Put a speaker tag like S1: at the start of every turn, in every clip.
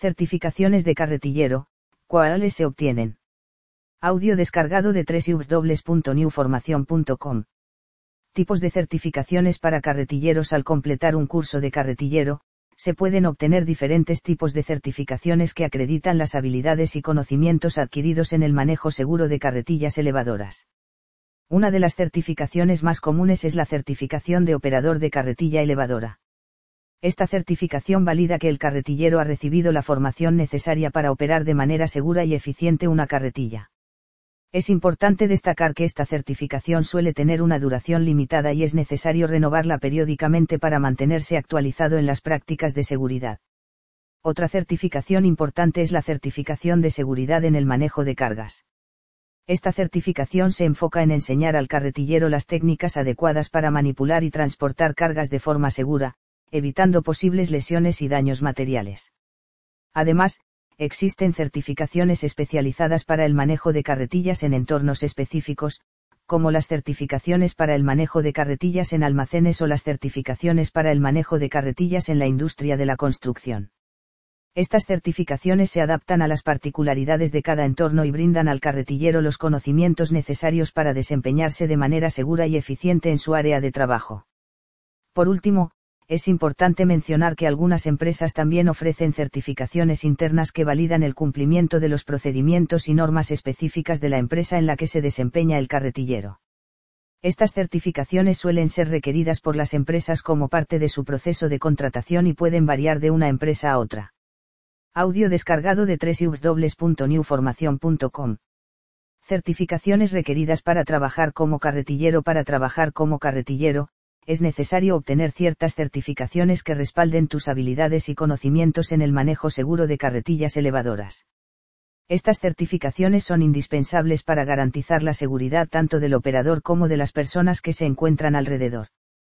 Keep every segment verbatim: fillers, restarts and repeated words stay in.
S1: Certificaciones de carretillero, ¿cuáles se obtienen? Audio descargado de doble u doble u doble u punto new formación punto com. Tipos de certificaciones para carretilleros. Al completar un curso de carretillero, se pueden obtener diferentes tipos de certificaciones que acreditan las habilidades y conocimientos adquiridos en el manejo seguro de carretillas elevadoras. Una de las certificaciones más comunes es la certificación de operador de carretilla elevadora. Esta certificación valida que el carretillero ha recibido la formación necesaria para operar de manera segura y eficiente una carretilla. Es importante destacar que esta certificación suele tener una duración limitada y es necesario renovarla periódicamente para mantenerse actualizado en las prácticas de seguridad. Otra certificación importante es la certificación de seguridad en el manejo de cargas. Esta certificación se enfoca en enseñar al carretillero las técnicas adecuadas para manipular y transportar cargas de forma segura, evitando posibles lesiones y daños materiales. Además, existen certificaciones especializadas para el manejo de carretillas en entornos específicos, como las certificaciones para el manejo de carretillas en almacenes o las certificaciones para el manejo de carretillas en la industria de la construcción. Estas certificaciones se adaptan a las particularidades de cada entorno y brindan al carretillero los conocimientos necesarios para desempeñarse de manera segura y eficiente en su área de trabajo. Por último, es importante mencionar que algunas empresas también ofrecen certificaciones internas que validan el cumplimiento de los procedimientos y normas específicas de la empresa en la que se desempeña el carretillero. Estas certificaciones suelen ser requeridas por las empresas como parte de su proceso de contratación y pueden variar de una empresa a otra. Audio descargado de doble u doble u doble u punto new formación punto com. Certificaciones requeridas para trabajar como carretillero. Para trabajar como carretillero, es necesario obtener ciertas certificaciones que respalden tus habilidades y conocimientos en el manejo seguro de carretillas elevadoras. Estas certificaciones son indispensables para garantizar la seguridad tanto del operador como de las personas que se encuentran alrededor.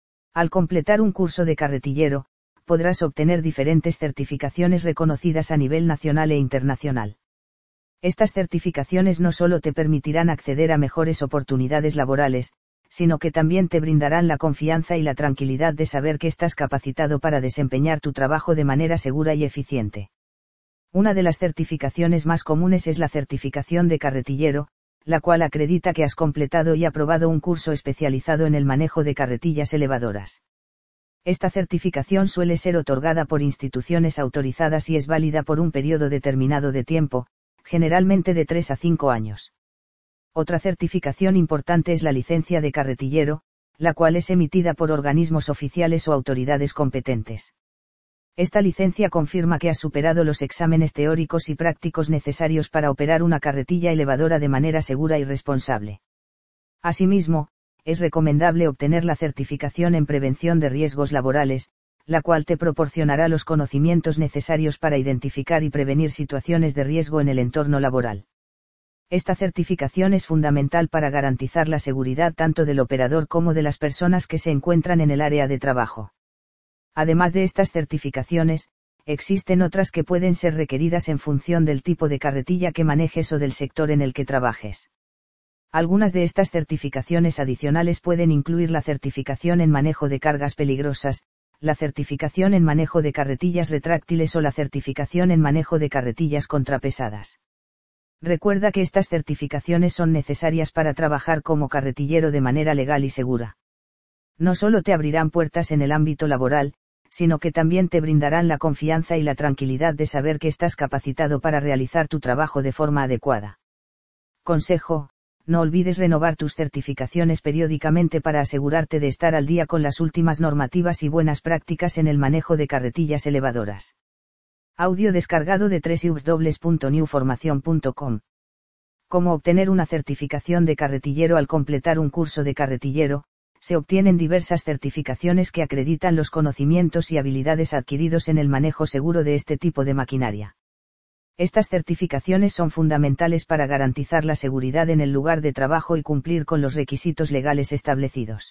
S1: Al completar un curso de carretillero, podrás obtener diferentes certificaciones reconocidas a nivel nacional e internacional. Estas certificaciones no solo te permitirán acceder a mejores oportunidades laborales, sino que también te brindarán la confianza y la tranquilidad de saber que estás capacitado para desempeñar tu trabajo de manera segura y eficiente. Una de las certificaciones más comunes es la certificación de carretillero, la cual acredita que has completado y aprobado un curso especializado en el manejo de carretillas elevadoras. Esta certificación suele ser otorgada por instituciones autorizadas y es válida por un periodo determinado de tiempo, generalmente de tres a cinco años. Otra certificación importante es la licencia de carretillero, la cual es emitida por organismos oficiales o autoridades competentes. Esta licencia confirma que has superado los exámenes teóricos y prácticos necesarios para operar una carretilla elevadora de manera segura y responsable. Asimismo, es recomendable obtener la certificación en prevención de riesgos laborales, la cual te proporcionará los conocimientos necesarios para identificar y prevenir situaciones de riesgo en el entorno laboral. Esta certificación es fundamental para garantizar la seguridad tanto del operador como de las personas que se encuentran en el área de trabajo. Además de estas certificaciones, existen otras que pueden ser requeridas en función del tipo de carretilla que manejes o del sector en el que trabajes. Algunas de estas certificaciones adicionales pueden incluir la certificación en manejo de cargas peligrosas, la certificación en manejo de carretillas retráctiles o la certificación en manejo de carretillas contrapesadas. Recuerda que estas certificaciones son necesarias para trabajar como carretillero de manera legal y segura. No solo te abrirán puertas en el ámbito laboral, sino que también te brindarán la confianza y la tranquilidad de saber que estás capacitado para realizar tu trabajo de forma adecuada. Consejo: no olvides renovar tus certificaciones periódicamente para asegurarte de estar al día con las últimas normativas y buenas prácticas en el manejo de carretillas elevadoras. Audio descargado de doble u doble u doble u punto new formación punto com. Cómo obtener una certificación de carretillero. Al completar un curso de carretillero, se obtienen diversas certificaciones que acreditan los conocimientos y habilidades adquiridos en el manejo seguro de este tipo de maquinaria. Estas certificaciones son fundamentales para garantizar la seguridad en el lugar de trabajo y cumplir con los requisitos legales establecidos.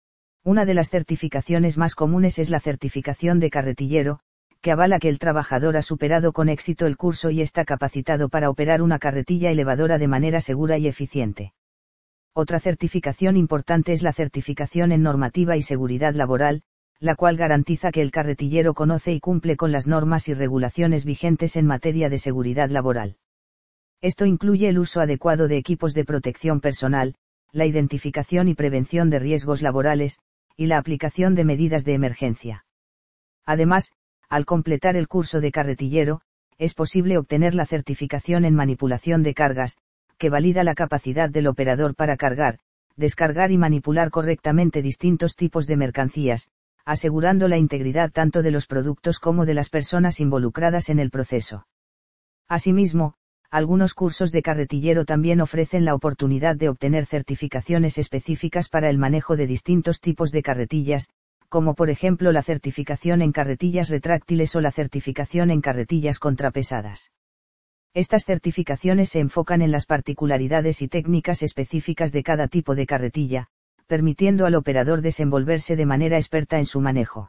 S1: Una de las certificaciones más comunes es la certificación de carretillero, que avala que el trabajador ha superado con éxito el curso y está capacitado para operar una carretilla elevadora de manera segura y eficiente. Otra certificación importante es la certificación en normativa y seguridad laboral, la cual garantiza que el carretillero conoce y cumple con las normas y regulaciones vigentes en materia de seguridad laboral. Esto incluye el uso adecuado de equipos de protección personal, la identificación y prevención de riesgos laborales, y la aplicación de medidas de emergencia. Además, al completar el curso de carretillero, es posible obtener la certificación en manipulación de cargas, que valida la capacidad del operador para cargar, descargar y manipular correctamente distintos tipos de mercancías, asegurando la integridad tanto de los productos como de las personas involucradas en el proceso. Asimismo, algunos cursos de carretillero también ofrecen la oportunidad de obtener certificaciones específicas para el manejo de distintos tipos de carretillas, como por ejemplo la certificación en carretillas retráctiles o la certificación en carretillas contrapesadas. Estas certificaciones se enfocan en las particularidades y técnicas específicas de cada tipo de carretilla, permitiendo al operador desenvolverse de manera experta en su manejo.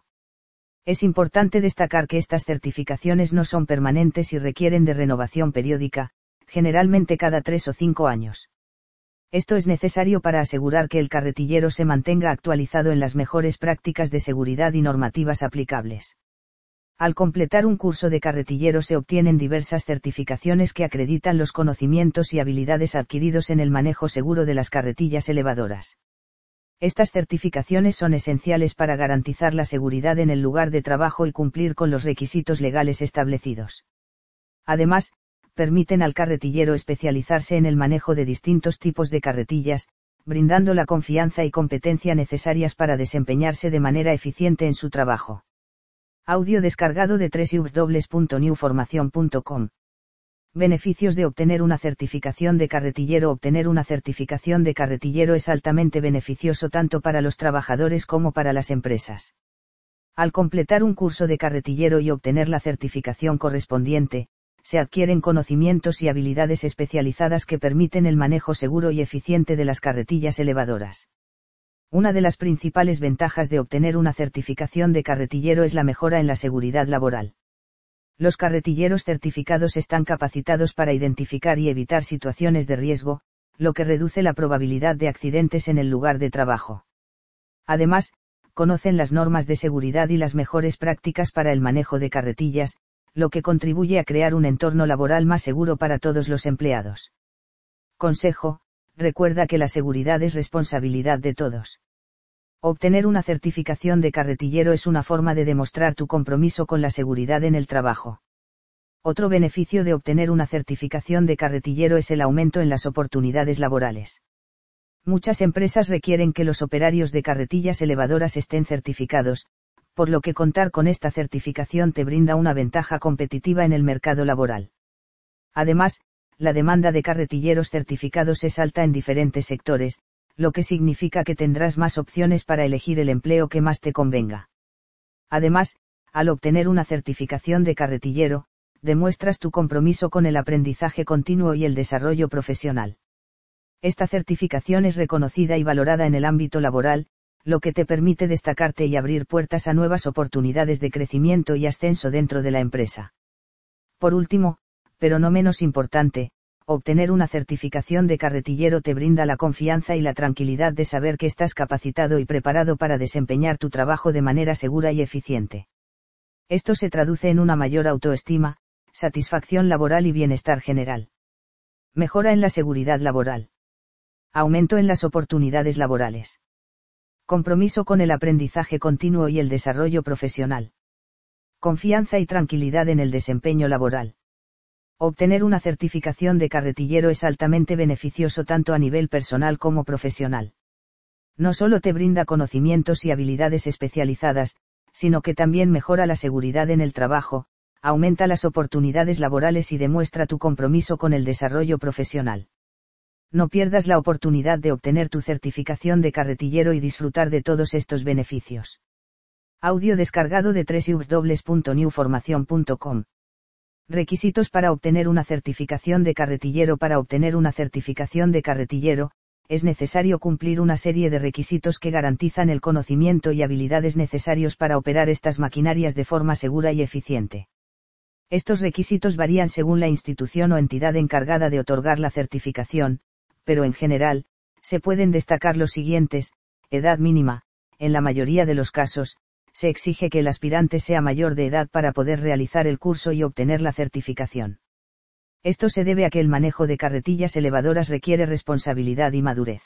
S1: Es importante destacar que estas certificaciones no son permanentes y requieren de renovación periódica, generalmente cada tres o cinco años. Esto es necesario para asegurar que el carretillero se mantenga actualizado en las mejores prácticas de seguridad y normativas aplicables. Al completar un curso de carretillero se obtienen diversas certificaciones que acreditan los conocimientos y habilidades adquiridos en el manejo seguro de las carretillas elevadoras. Estas certificaciones son esenciales para garantizar la seguridad en el lugar de trabajo y cumplir con los requisitos legales establecidos. Además, permiten al carretillero especializarse en el manejo de distintos tipos de carretillas, brindando la confianza y competencia necesarias para desempeñarse de manera eficiente en su trabajo. Audio descargado de doble u doble u doble u punto new formación punto com. Beneficios de obtener una certificación de carretillero. Obtener una certificación de carretillero es altamente beneficioso tanto para los trabajadores como para las empresas. Al completar un curso de carretillero y obtener la certificación correspondiente, se adquieren conocimientos y habilidades especializadas que permiten el manejo seguro y eficiente de las carretillas elevadoras. Una de las principales ventajas de obtener una certificación de carretillero es la mejora en la seguridad laboral. Los carretilleros certificados están capacitados para identificar y evitar situaciones de riesgo, lo que reduce la probabilidad de accidentes en el lugar de trabajo. Además, conocen las normas de seguridad y las mejores prácticas para el manejo de carretillas, lo que contribuye a crear un entorno laboral más seguro para todos los empleados. Consejo: recuerda que la seguridad es responsabilidad de todos. Obtener una certificación de carretillero es una forma de demostrar tu compromiso con la seguridad en el trabajo. Otro beneficio de obtener una certificación de carretillero es el aumento en las oportunidades laborales. Muchas empresas requieren que los operarios de carretillas elevadoras estén certificados, por lo que contar con esta certificación te brinda una ventaja competitiva en el mercado laboral. Además, la demanda de carretilleros certificados es alta en diferentes sectores, lo que significa que tendrás más opciones para elegir el empleo que más te convenga. Además, al obtener una certificación de carretillero, demuestras tu compromiso con el aprendizaje continuo y el desarrollo profesional. Esta certificación es reconocida y valorada en el ámbito laboral, lo que te permite destacarte y abrir puertas a nuevas oportunidades de crecimiento y ascenso dentro de la empresa. Por último, pero no menos importante, obtener una certificación de carretillero te brinda la confianza y la tranquilidad de saber que estás capacitado y preparado para desempeñar tu trabajo de manera segura y eficiente. Esto se traduce en una mayor autoestima, satisfacción laboral y bienestar general. Mejora en la seguridad laboral. Aumento en las oportunidades laborales. Compromiso con el aprendizaje continuo y el desarrollo profesional. Confianza y tranquilidad en el desempeño laboral. Obtener una certificación de carretillero es altamente beneficioso tanto a nivel personal como profesional. No solo te brinda conocimientos y habilidades especializadas, sino que también mejora la seguridad en el trabajo, aumenta las oportunidades laborales y demuestra tu compromiso con el desarrollo profesional. No pierdas la oportunidad de obtener tu certificación de carretillero y disfrutar de todos estos beneficios. Audio descargado de doble u doble u doble u punto new formación punto com. Requisitos para obtener una certificación de carretillero. Para obtener una certificación de carretillero, es necesario cumplir una serie de requisitos que garantizan el conocimiento y habilidades necesarios para operar estas maquinarias de forma segura y eficiente. Estos requisitos varían según la institución o entidad encargada de otorgar la certificación, pero en general, se pueden destacar los siguientes: edad mínima, en la mayoría de los casos, se exige que el aspirante sea mayor de edad para poder realizar el curso y obtener la certificación. Esto se debe a que el manejo de carretillas elevadoras requiere responsabilidad y madurez.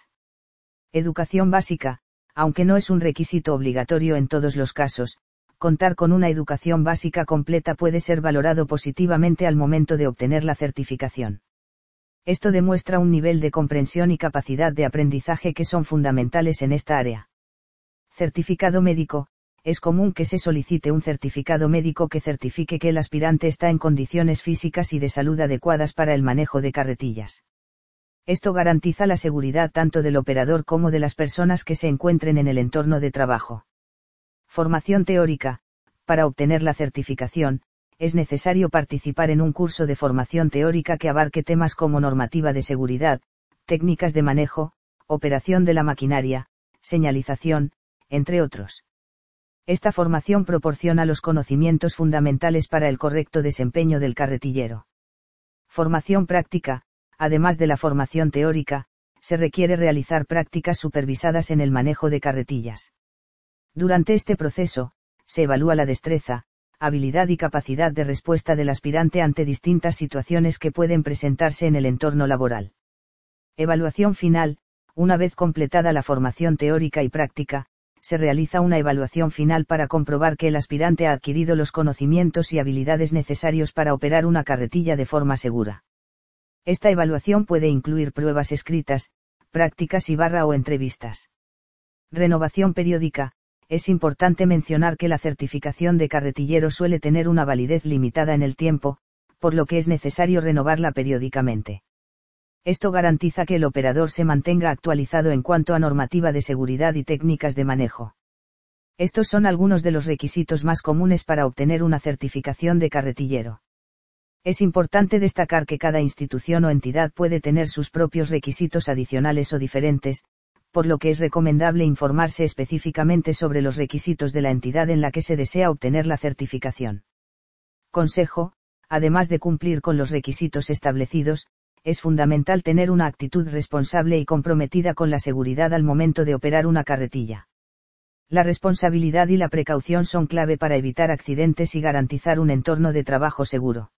S1: Educación básica, aunque no es un requisito obligatorio en todos los casos, contar con una educación básica completa puede ser valorado positivamente al momento de obtener la certificación. Esto demuestra un nivel de comprensión y capacidad de aprendizaje que son fundamentales en esta área. Certificado médico. Es común que se solicite un certificado médico que certifique que el aspirante está en condiciones físicas y de salud adecuadas para el manejo de carretillas. Esto garantiza la seguridad tanto del operador como de las personas que se encuentren en el entorno de trabajo. Formación teórica. Para obtener la certificación, es necesario participar en un curso de formación teórica que abarque temas como normativa de seguridad, técnicas de manejo, operación de la maquinaria, señalización, entre otros. Esta formación proporciona los conocimientos fundamentales para el correcto desempeño del carretillero. Formación práctica. Además de la formación teórica, se requiere realizar prácticas supervisadas en el manejo de carretillas. Durante este proceso, se evalúa la destreza, habilidad y capacidad de respuesta del aspirante ante distintas situaciones que pueden presentarse en el entorno laboral. Evaluación final. Una vez completada la formación teórica y práctica, se realiza una evaluación final para comprobar que el aspirante ha adquirido los conocimientos y habilidades necesarios para operar una carretilla de forma segura. Esta evaluación puede incluir pruebas escritas, prácticas y barra o entrevistas. Renovación periódica. Es importante mencionar que la certificación de carretillero suele tener una validez limitada en el tiempo, por lo que es necesario renovarla periódicamente. Esto garantiza que el operador se mantenga actualizado en cuanto a normativa de seguridad y técnicas de manejo. Estos son algunos de los requisitos más comunes para obtener una certificación de carretillero. Es importante destacar que cada institución o entidad puede tener sus propios requisitos adicionales o diferentes, por lo que es recomendable informarse específicamente sobre los requisitos de la entidad en la que se desea obtener la certificación. Consejo. Además de cumplir con los requisitos establecidos, es fundamental tener una actitud responsable y comprometida con la seguridad al momento de operar una carretilla. La responsabilidad y la precaución son clave para evitar accidentes y garantizar un entorno de trabajo seguro.